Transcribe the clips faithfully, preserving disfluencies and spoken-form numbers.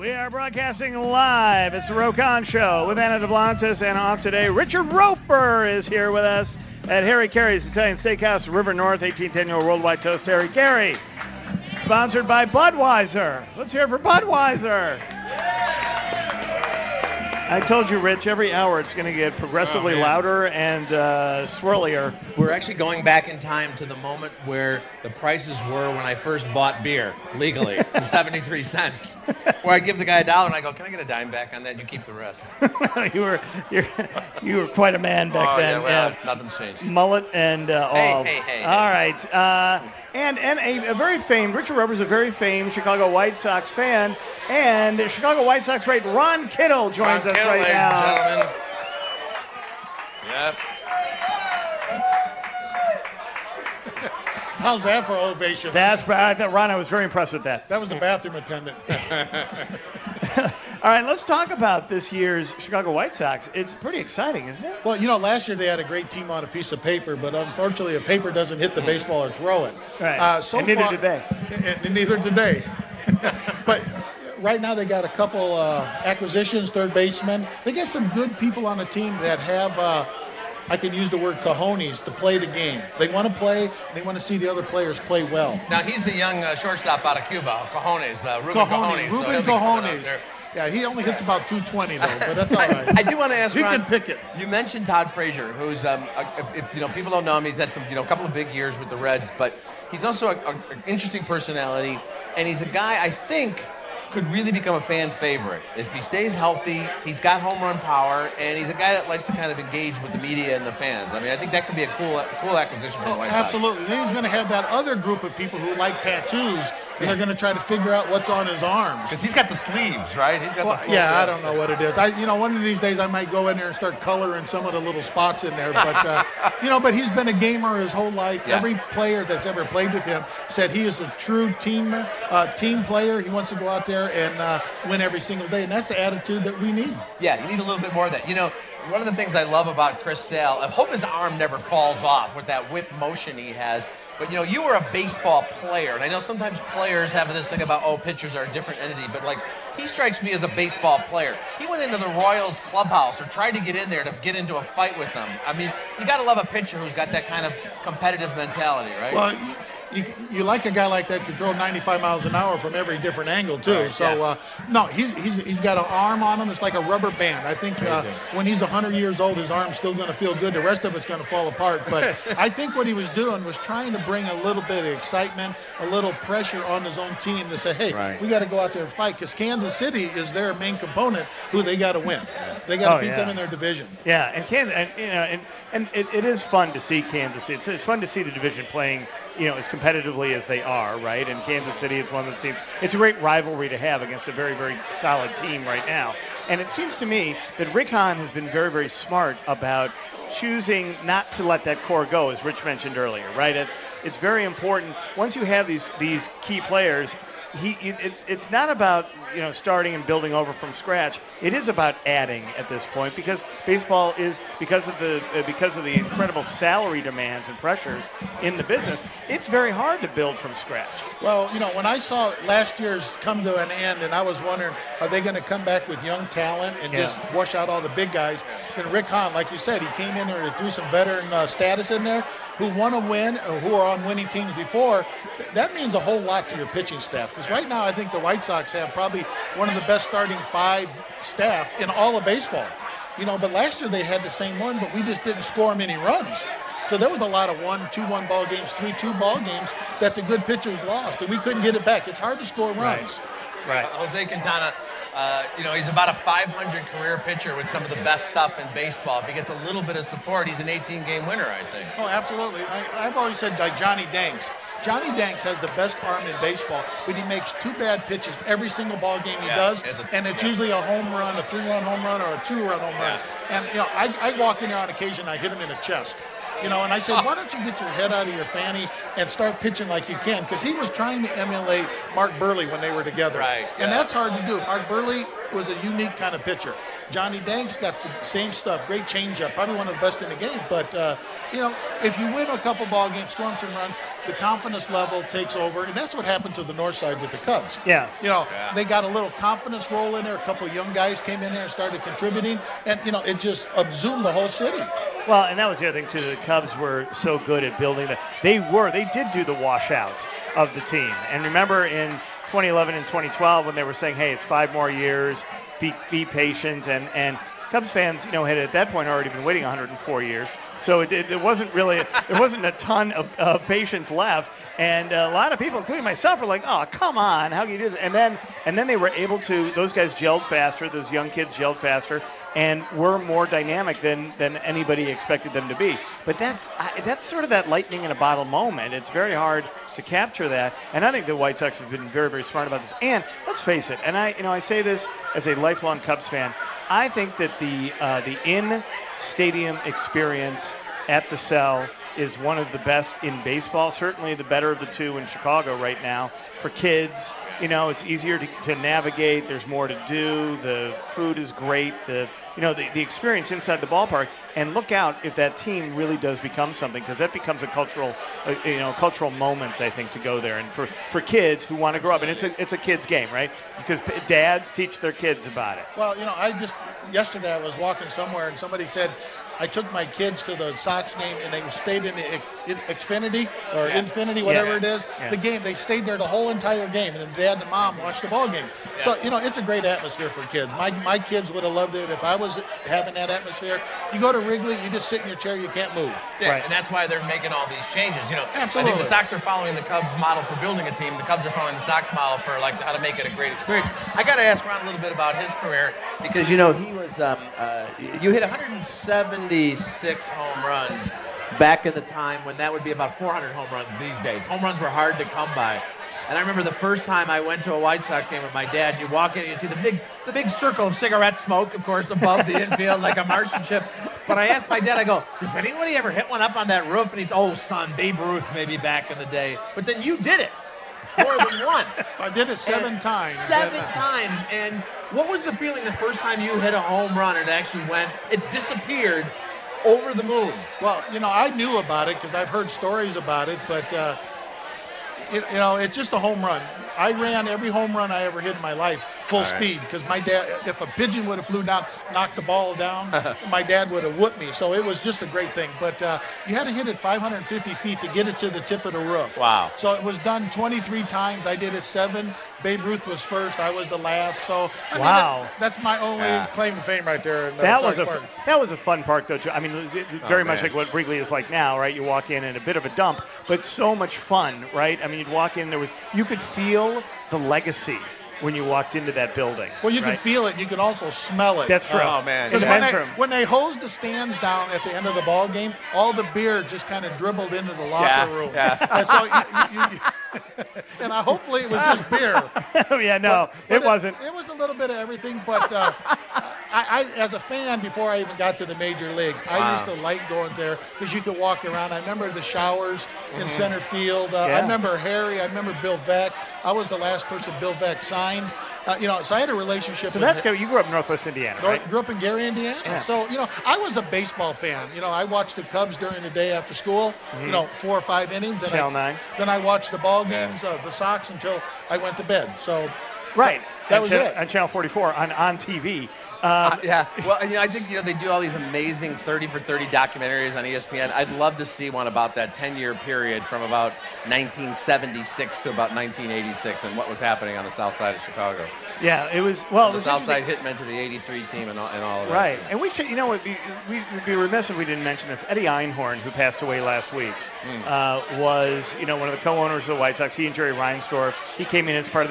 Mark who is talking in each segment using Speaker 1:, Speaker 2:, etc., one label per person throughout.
Speaker 1: We are broadcasting live. It's the Rokon Show with Anna DeBlantis, and off today, Richard Roper is here with us at Harry Carey's Italian Steakhouse, River North, eighteenth Annual Worldwide Toast. Harry Carey, sponsored by Budweiser. Let's hear it for Budweiser. I told you, Rich, every hour it's going to get progressively oh, louder and uh, swirlier.
Speaker 2: We're actually going back in time to the moment where the prices were when I first bought beer legally, seventy-three cents. Where I give the guy a dollar and I go, "Can I get a dime back on that? You keep the rest."
Speaker 1: you were you're, you were quite a man back
Speaker 2: oh,
Speaker 1: then.
Speaker 2: Yeah, well,
Speaker 1: yeah.
Speaker 2: Nothing's changed.
Speaker 1: Mullet and uh, all.
Speaker 2: Hey, hey, hey.
Speaker 1: All right. Uh, and and a, a very famed, Richard Roper's a very famed Chicago White Sox fan. And Chicago White Sox great Ron Kittle joins
Speaker 2: Ron
Speaker 1: us
Speaker 2: Kittle,
Speaker 1: right
Speaker 2: ladies
Speaker 1: now.
Speaker 2: And gentlemen. Yep.
Speaker 3: How's that for ovation?
Speaker 1: That's right. Ron, I was very impressed with that.
Speaker 3: That was the bathroom attendant.
Speaker 1: All right, let's talk about this year's Chicago White Sox. It's pretty exciting, isn't it?
Speaker 3: Well, you know, last year they had a great team on a piece of paper, but unfortunately a paper doesn't hit the baseball or throw it.
Speaker 1: Right.
Speaker 3: Uh, so
Speaker 1: and neither
Speaker 3: far,
Speaker 1: did they.
Speaker 3: And, and neither did they. But right now they got a couple uh, acquisitions, third baseman. They got some good people on the team that have, uh, I can use the word cojones, to play the game. They want to play. They want to see the other players play well.
Speaker 2: Now, he's the young uh, shortstop out of Cuba, Cojones, uh, Ruben Cojones.
Speaker 3: Cojones. Ruben
Speaker 2: so
Speaker 3: Cojones. Yeah, he only hits about two twenty though, but that's all right.
Speaker 2: I do want to ask
Speaker 3: He
Speaker 2: Ron,
Speaker 3: can pick it.
Speaker 2: You mentioned Todd Frazier, who's, um, a, if, if, you know, people don't know him. He's had some, you know, a couple of big years with the Reds, but he's also an interesting personality, and he's a guy I think could really become a fan favorite. If he stays healthy, he's got home run power, and he's a guy that likes to kind of engage with the media and the fans. I mean, I think that could be a cool, cool acquisition for the White Sox.
Speaker 3: Absolutely. Then he's going to have that other group of people who like tattoos, and they're going to try to figure out what's on his arms.
Speaker 2: Because he's got the sleeves, right? He's got
Speaker 3: well,
Speaker 2: the full
Speaker 3: yeah,
Speaker 2: deal.
Speaker 3: I don't know what it is. I, you know, one of these days I might go in there and start coloring some of the little spots in there. But uh, you know, but he's been a gamer his whole life.
Speaker 2: Yeah.
Speaker 3: Every player that's ever played with him said he is a true teamer, uh, team player. He wants to go out there and uh, win every single day, and that's the attitude that we need.
Speaker 2: Yeah, you need a little bit more of that. You know, one of the things I love about Chris Sale, I hope his arm never falls off with that whip motion he has. But, you know, you were a baseball player, and I know sometimes players have this thing about, oh, pitchers are a different entity, but, like, he strikes me as a baseball player. He went into the Royals clubhouse or tried to get in there to get into a fight with them. I mean, you got to love a pitcher who's got that kind of competitive mentality, right?
Speaker 3: Well, you, you like a guy like that could throw ninety-five miles an hour from every different angle, too.
Speaker 2: Right,
Speaker 3: so,
Speaker 2: yeah.
Speaker 3: uh, no, he, he's he's got an arm on him. It's like a rubber band. I think uh, when he's one hundred years old, his arm's still going to feel good. The rest of it's going to fall apart. But I think what he was doing was trying to bring a little bit of excitement, a little pressure on his own team to say, hey,
Speaker 2: right.
Speaker 3: we got to go out there and fight, because Kansas City is their main component who they got to win. They got to
Speaker 1: Oh,
Speaker 3: beat
Speaker 1: yeah.
Speaker 3: them in their division.
Speaker 1: Yeah, and Kansas, and, you know, and, and it, it is fun to see Kansas City. It's, it's fun to see the division playing, you know, as competitively as they are, right? And Kansas City is one of those teams. It's a great rivalry to have against a very, very solid team right now. And it seems to me that Rick Hahn has been very, very smart about choosing not to let that core go, as Rich mentioned earlier, right? It's it's very important. Once you have these these key players, He, it's it's not about, you know, starting and building over from scratch. It is about adding at this point, because baseball is, because of the uh, because of the incredible salary demands and pressures in the business, it's very hard to build from scratch.
Speaker 3: Well, you know, when I saw last year's come to an end, and I was wondering, are they going to come back with young talent and
Speaker 1: Yeah.
Speaker 3: just wash out all the big guys? Then Rick Hahn, like you said, he came in there and threw some veteran uh, status in there who want to win or who are on winning teams before. Th- that means a whole lot to your pitching staff, because right now I think the White Sox have probably one of the best starting five staff in all of baseball. You know, but last year they had the same one, but we just didn't score them any runs. So there was a lot of one, two, one ball games, three, two ball games that the good pitchers lost, and we couldn't get it back. It's hard to score runs.
Speaker 1: Right.
Speaker 2: Uh, Jose Quintana, uh, you know, he's about a five hundred career pitcher with some of the best stuff in baseball. If he gets a little bit of support, he's an eighteen game winner, I think.
Speaker 3: Oh, absolutely. I, I've always said like Johnny Danks. Johnny Danks has the best arm in baseball, but he makes two bad pitches every single ball game he
Speaker 2: Yeah,
Speaker 3: does,
Speaker 2: it's a-
Speaker 3: and it's
Speaker 2: yeah.
Speaker 3: usually a home run, a three-run home run, or a two-run home run.
Speaker 2: Yeah.
Speaker 3: And you know, I, I walk in there on occasion, I hit him in the chest. You know, and I said, why don't you get your head out of your fanny and start pitching like you can? Because he was trying to emulate Mark Burley when they were together.
Speaker 2: Right.
Speaker 3: And
Speaker 2: yeah.
Speaker 3: that's hard to do. Mark Burley was a unique kind of pitcher. Johnny Danks got the same stuff, great changeup, probably one of the best in the game. But, uh, you know, if you win a couple ball games, scoring some runs, the confidence level takes over. And that's what happened to the north side with the Cubs.
Speaker 1: Yeah.
Speaker 3: You know,
Speaker 2: Yeah.
Speaker 3: they got a little confidence roll in there. A couple young guys came in there and started contributing. And, you know, it just absorbed the whole city.
Speaker 1: Well, and that was the other thing, too. The Cubs were so good at building the – they were. They did do the washout of the team. And remember in twenty eleven and twenty twelve when they were saying, hey, it's five more years, be, be patient. And, and Cubs fans, you know, had at that point already been waiting one hundred four years. So it, it, it wasn't really – there wasn't a ton of uh, patience left. And a lot of people, including myself, were like, oh, come on, how can you do this? And then, and then they were able to – those guys gelled faster. Those young kids gelled faster. And were more dynamic than, than anybody expected them to be. But that's I, that's sort of that lightning in a bottle moment. It's very hard to capture that. And I think the White Sox have been very, very smart about this. And let's face it, and I you know I say this as a lifelong Cubs fan, I think that the uh, the in-stadium experience at the Cell is one of the best in baseball, certainly the better of the two in Chicago right now. For kids, you know, it's easier to, to navigate. There's more to do. The food is great. The you know the, the experience inside the ballpark. And look out if that team really does become something, because that becomes a cultural, uh, you know, cultural moment, I think, to go there. And for, for kids who want to grow up, and it's a it's a kids game, right? Because p- dads teach their kids about it.
Speaker 3: Well, you know, I just yesterday I was walking somewhere and somebody said, I took my kids to the Sox game and they stayed in the Xfinity or
Speaker 2: Yeah.
Speaker 3: Infinity, whatever
Speaker 1: Yeah.
Speaker 3: it is.
Speaker 1: Yeah.
Speaker 3: The game, they stayed there the whole entire game, and the dad and mom watched the ball game.
Speaker 2: Yeah.
Speaker 3: So, you know, it's a great atmosphere for kids. My my kids would have loved it if I was having that atmosphere. You go to Wrigley, you just sit in your chair, you can't move.
Speaker 2: Yeah,
Speaker 1: Right.
Speaker 2: and that's why they're making all these changes. You know, I
Speaker 3: Absolutely.
Speaker 2: think the Sox are following the Cubs model for building a team. The Cubs are following the Sox model for like how to make it a great experience. I got to ask Ron a little bit about his career because you know he was um, uh, you hit one hundred seventy-six home runs back in the time when that would be about four hundred home runs these days. Home runs were hard to come by. And I remember the first time I went to a White Sox game with my dad, you walk in and you see the big the big circle of cigarette smoke, of course, above the infield like a Martian ship. But I asked my dad, I go, does anybody ever hit one up on that roof? And he's, oh, son, Babe Ruth maybe back in the day. But then you did it more than once.
Speaker 3: I did it seven
Speaker 2: And
Speaker 3: times.
Speaker 2: Seven
Speaker 3: And, uh,
Speaker 2: times. And what was the feeling the first time you hit a home run and it actually went, it disappeared over the moon?
Speaker 3: Well, you know, I knew about it because I've heard stories about it, but, uh, it, you know, it's just a home run. I ran every home run I ever hit in my life full
Speaker 2: All right.
Speaker 3: speed because my dad, if a pigeon would have flew down, knocked the ball down, my dad would have whooped me. So it was just a great thing. But uh, you had to hit it five hundred fifty feet to get it to the tip of the roof.
Speaker 2: Wow.
Speaker 3: So it was done twenty-three times. I did it seven. Babe Ruth was first. I was the last. So I mean,
Speaker 1: Wow.
Speaker 3: that, that's my only
Speaker 2: Yeah.
Speaker 3: claim to fame right there. in, uh,
Speaker 1: That
Speaker 3: Sox
Speaker 1: was a
Speaker 3: Park.
Speaker 1: that was a fun park though. Too. I mean, it- it- very
Speaker 2: Oh,
Speaker 1: much
Speaker 2: man.
Speaker 1: like what Wrigley is like now, right? You walk in and a bit of a dump, but so much fun, right? I mean, you'd walk in, there was you could feel the legacy when you walked into that building.
Speaker 3: Well, you
Speaker 1: right?
Speaker 3: can feel it. You can also smell it.
Speaker 1: That's true.
Speaker 2: Oh, man.
Speaker 3: Because
Speaker 1: In the
Speaker 3: when
Speaker 1: men's
Speaker 3: they,
Speaker 1: room.
Speaker 3: when they hosed the stands down at the end of the ball game, all the beer just kind of dribbled into the locker
Speaker 2: Yeah,
Speaker 3: room.
Speaker 2: yeah.
Speaker 3: And so, you, you, you, and I, hopefully it was just beer.
Speaker 1: yeah, no,
Speaker 3: But- but
Speaker 1: it wasn't.
Speaker 3: It, was a little bit of everything, but uh, I, I, as a fan, before I even got to the major leagues, I
Speaker 2: Wow.
Speaker 3: used to like going there because you could walk around. I remember the showers in center field. Uh,
Speaker 1: Yeah.
Speaker 3: I remember Harry. I remember Bill Veeck. I was the last person Bill Veeck signed. Uh, you know, so I had a relationship.
Speaker 1: So
Speaker 3: with
Speaker 1: that's
Speaker 3: him.
Speaker 1: good. You grew up in Northwest Indiana,
Speaker 3: North,
Speaker 1: right?
Speaker 3: grew up in Gary, Indiana.
Speaker 1: Yeah.
Speaker 3: So, you know, I was a baseball fan. You know, I watched the Cubs during the day after school, you know, four or five innings. And
Speaker 1: Channel
Speaker 3: I,
Speaker 1: nine.
Speaker 3: Then I watched the ball games, uh, the Sox, until I went to bed. So,
Speaker 1: Right.
Speaker 3: That
Speaker 1: on
Speaker 3: was
Speaker 1: Channel,
Speaker 3: it.
Speaker 1: on Channel forty-four on on T V. Um,
Speaker 2: Uh, yeah. Well, you know, I think you know they do all these amazing thirty for thirty documentaries on E S P N. I'd love to see one about that ten-year period from about nineteen seventy-six to about nineteen eighty-six and what was happening on the south side of Chicago.
Speaker 1: yeah, it was. Well, it
Speaker 2: the
Speaker 1: was
Speaker 2: south side
Speaker 1: interesting.
Speaker 2: hitmen to the eighty-three team and all, and all of that.
Speaker 1: Right, and we should, you know, what, we, we would be remiss if we didn't mention this. Eddie Einhorn, who passed away last week, uh, was, you know, one of the co-owners of the White Sox. He and Jerry Reinsdorf. He came in as part of that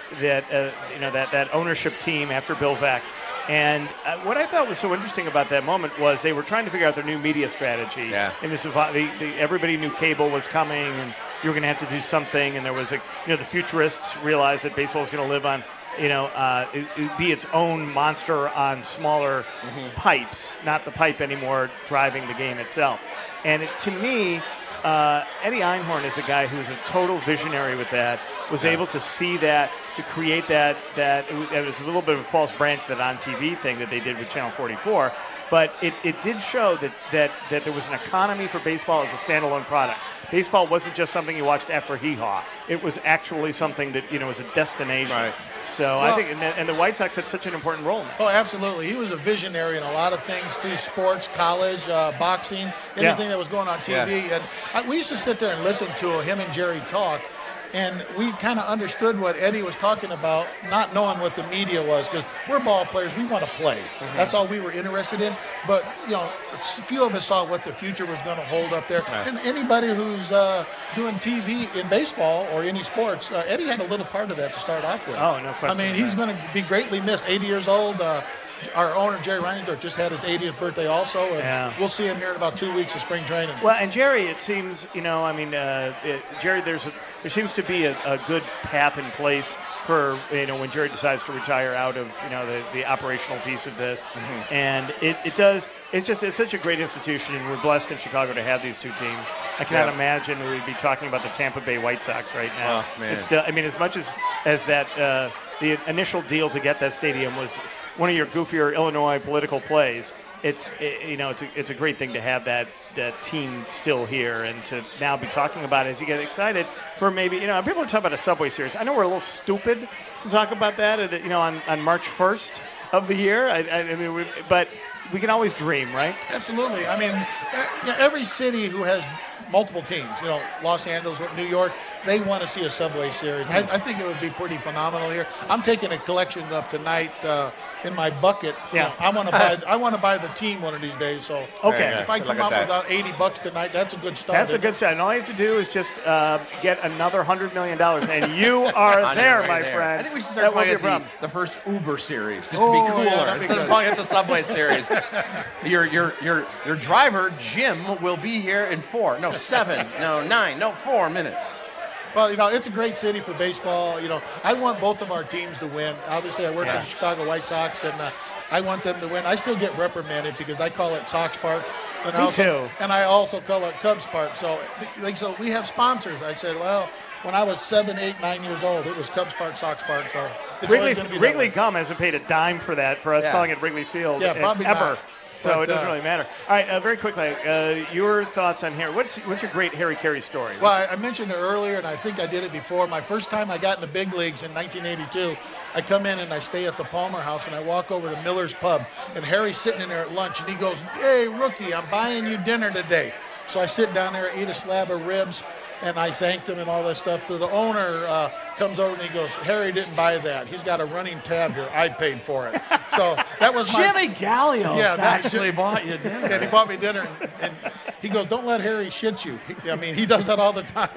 Speaker 1: that uh, you know that that ownership team after Bill Veeck. And uh, what I thought was so interesting about that moment was they were trying to figure out their new media strategy.
Speaker 2: Yeah.
Speaker 1: And this is the, the, everybody knew cable was coming, and you were going to have to do something. And there was a, you know, the futurists realized that baseball was going to live on, you know, uh, it, it be its own monster on smaller mm-hmm. pipes, not the pipe anymore driving the game itself. And it, to me, uh, Eddie Einhorn is a guy who's a total visionary with that. Was yeah. able to see that, to create that. That it was, it was a little bit of a false branch, that on T V thing that they did with Channel forty-four. But it, it did show that, that, that there was an economy for baseball as a standalone product. Baseball wasn't just something you watched after hee-haw. It was actually something that, you know, was a destination.
Speaker 2: Right.
Speaker 1: So
Speaker 3: well,
Speaker 1: I think, and the, and the White Sox had such an important role in that.
Speaker 3: Oh, absolutely. He was a visionary in a lot of things too, sports, college, uh, boxing, anything
Speaker 1: yeah.
Speaker 3: that was going on T V.
Speaker 2: Yeah.
Speaker 3: And I, we used to sit there and listen to him and Jerry talk. And we kind of understood what Eddie was talking about, not knowing what the media was, because we're ball players. We want to play. Mm-hmm. That's all we were interested in. But, you know, a few of us saw what the future was going to hold up there. Right. And anybody who's uh, doing T V in baseball or any sports, uh, Eddie had a little part of that to start off with.
Speaker 1: Oh, no question.
Speaker 3: I mean, he's going to be greatly missed. eighty years old. Uh, Our owner, Jerry Reinsdorf, just had his eightieth birthday also, and
Speaker 1: yeah.
Speaker 3: we'll see him here in about two weeks of spring training.
Speaker 1: Well, and Jerry, it seems, you know, I mean, uh, it, Jerry, there's a, there seems to be a, a good path in place for, you know, when Jerry decides to retire out of, you know, the, the operational piece of this. Mm-hmm. And it, it does, it's just, it's such a great institution, and we're blessed in Chicago to have these two teams. I cannot yeah. imagine we'd be talking about the Tampa Bay White Sox right now.
Speaker 2: Oh, man.
Speaker 1: It's still, I mean, as much as, as that, uh, the initial deal to get that stadium was one of your goofier Illinois political plays, it's it, you know it's a, it's a great thing to have that that team still here, and to now be talking about it as you get excited for maybe, you know, people are talking about a Subway Series. I know we're a little stupid to talk about that at, you know on, on March first of the year. I, I, I mean, we, but we can always dream, right?
Speaker 3: Absolutely. I mean, every city who has multiple teams, you know, Los Angeles, New York, they want to see a Subway Series. I, I think it would be pretty phenomenal here. I'm taking a collection up tonight uh, in my bucket.
Speaker 1: Yeah.
Speaker 3: You know, I want to buy. I want to buy the team one of these days. So
Speaker 1: okay.
Speaker 3: if I come up with about eighty bucks tonight, that's a good start.
Speaker 1: That's a good start. And all you have to do is just uh, get another hundred million dollars, and you are there, right my
Speaker 2: there.
Speaker 1: friend.
Speaker 2: I think we should start calling it the, the first Uber Series, just oh, to be cooler,
Speaker 3: yeah, be
Speaker 2: instead
Speaker 3: good.
Speaker 2: of calling it the Subway Series. your your your your driver Jim will be here in four, no seven, no nine, no four minutes.
Speaker 3: Well, you know, it's a great city for baseball. You know, I want both of our teams to win. Obviously, I work
Speaker 1: yeah.
Speaker 3: with the Chicago White Sox, and uh, I want them to win. I still get reprimanded because I call it Sox Park. And
Speaker 1: Me
Speaker 3: I also,
Speaker 1: too.
Speaker 3: And I also call it Cubs Park. So, like, so we have sponsors. I said, well, when I was seven, eight, nine years old, it was Cubs Park, Sox Park. So it's
Speaker 1: Wrigley,
Speaker 3: always be
Speaker 1: Wrigley Gum hasn't paid a dime for that, for us
Speaker 2: yeah.
Speaker 1: calling it Wrigley Field
Speaker 3: Yeah, probably
Speaker 1: ever.
Speaker 3: not.
Speaker 1: So
Speaker 3: But,
Speaker 1: it doesn't
Speaker 3: uh,
Speaker 1: really matter. All right, uh, very quickly, uh, your thoughts on Harry. What's what's your great Harry Carey story?
Speaker 3: Well, I, I mentioned it earlier, and I think I did it before. My first time I got in the big leagues in nineteen eighty-two, I come in and I stay at the Palmer House, and I walk over to Miller's Pub, and Harry's sitting in there at lunch, and he goes, "Hey, rookie, I'm buying you dinner today." So I sit down there, eat a slab of ribs, and I thanked him and all that stuff. So the owner uh, comes over and he goes, "Harry didn't buy that. He's got a running tab here. I paid for it." So that was my...
Speaker 4: Jimmy Gallios
Speaker 3: yeah, that,
Speaker 4: actually bought you dinner.
Speaker 3: And he bought me dinner, and, and he goes, "Don't let Harry shit you." He, I mean, he does that all the time.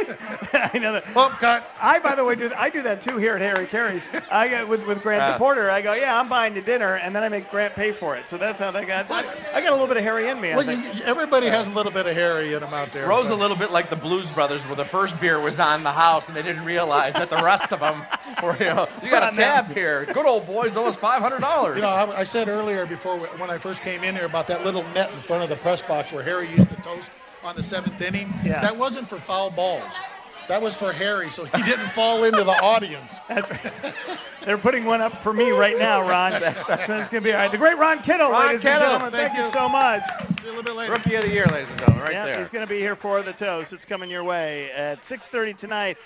Speaker 1: I know that.
Speaker 3: Oh, cut.
Speaker 1: I, by the way, do I do that too here at Harry Carey's. I get with with Grant
Speaker 2: Uh,
Speaker 1: the Porter. I go, "Yeah, I'm buying you dinner," and then I make Grant pay for it. So that's how they got. I, I got a little bit of Harry in me. I
Speaker 3: Well,
Speaker 1: think.
Speaker 3: you, everybody has a little bit of Harry in them out there.
Speaker 2: Rose
Speaker 3: but-
Speaker 2: a little bit like the Blues Brothers, where the first beer was on the house, and they didn't realize that the rest of them were, you know, you got a tab here. Good old boys owe us five hundred dollars.
Speaker 3: You know, I, I said earlier before when I first came in here about that little net in front of the press box where Harry used to toast on the seventh inning.
Speaker 1: Yeah.
Speaker 3: That wasn't for foul balls. That was for Harry, so he didn't fall into the audience.
Speaker 1: That's, they're putting one up for me right now, Ron. That's going to be all right. The great Ron Kittle,
Speaker 2: Ron
Speaker 1: ladies
Speaker 2: Kittle,
Speaker 1: and gentlemen.
Speaker 3: thank
Speaker 1: Thank you
Speaker 3: you.
Speaker 1: so much.
Speaker 3: See you a little bit later.
Speaker 2: Rookie of the year, ladies and gentlemen, right
Speaker 1: yeah,
Speaker 2: there.
Speaker 1: he's going to be here for the toast. It's coming your way at six thirty tonight.